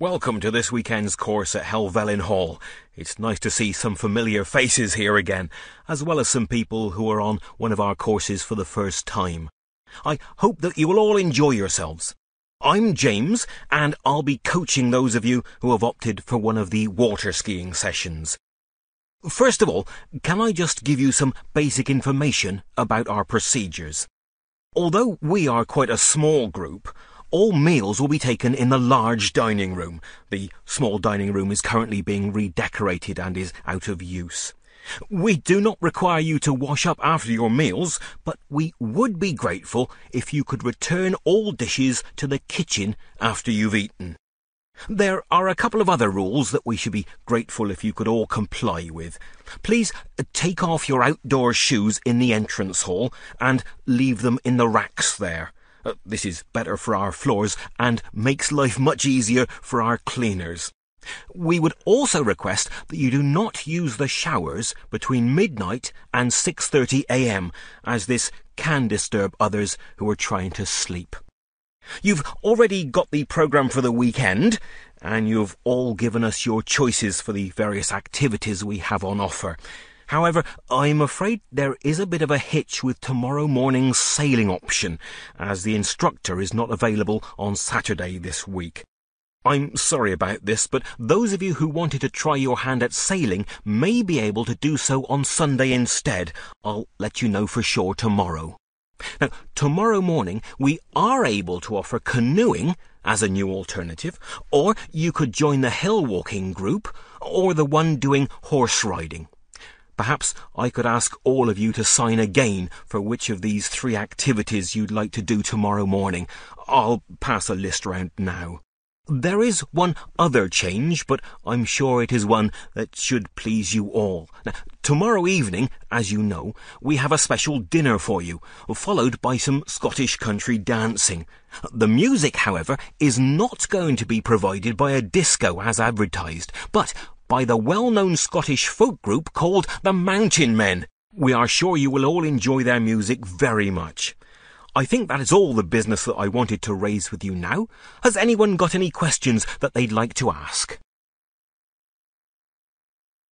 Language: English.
Welcome to this weekend's course at Helvellyn Hall. It's nice to see some familiar faces here again, as well as some people who are on one of our courses for the first time. I hope that you will all enjoy yourselves. I'm James, and I'll be coaching those of you who have opted for one of the water skiing sessions. First of all, can I just give you some basic information about our procedures? Although we are quite a small group, all meals will be taken in the large dining room. The small dining room is currently being redecorated and is out of use. We do not require you to wash up after your meals, but we would be grateful if you could return all dishes to the kitchen after you've eaten. There are a couple of other rules that we should be grateful if you could all comply with. Please take off your outdoor shoes in the entrance hall and leave them in the racks there. This is better for our floors and makes life much easier for our cleaners. We would also request that you do not use the showers between midnight and 6:30 a.m, as this can disturb others who are trying to sleep. You've already got the programme for the weekend, and you've all given us your choices for the various activities we have on offer. However, I'm afraid there is a bit of a hitch with tomorrow morning's sailing option, as the instructor is not available on Saturday this week. I'm sorry about this, but those of you who wanted to try your hand at sailing may be able to do so on Sunday instead. I'll let you know for sure tomorrow. Now, tomorrow morning we are able to offer canoeing as a new alternative, or you could join the hill walking group, or the one doing horse riding. Perhaps I could ask all of you to sign again for which of these three activities you'd like to do tomorrow morning. I'll pass a list round now. There is one other change, but I'm sure it is one that should please you all. Now, tomorrow evening, as you know, we have a special dinner for you, followed by some Scottish country dancing. The music, however, is not going to be provided by a disco as advertised, but by the well-known Scottish folk group called the Mountain Men. We are sure you will all enjoy their music very much. I think that is all the business that I wanted to raise with you now. Has anyone got any questions that they'd like to ask?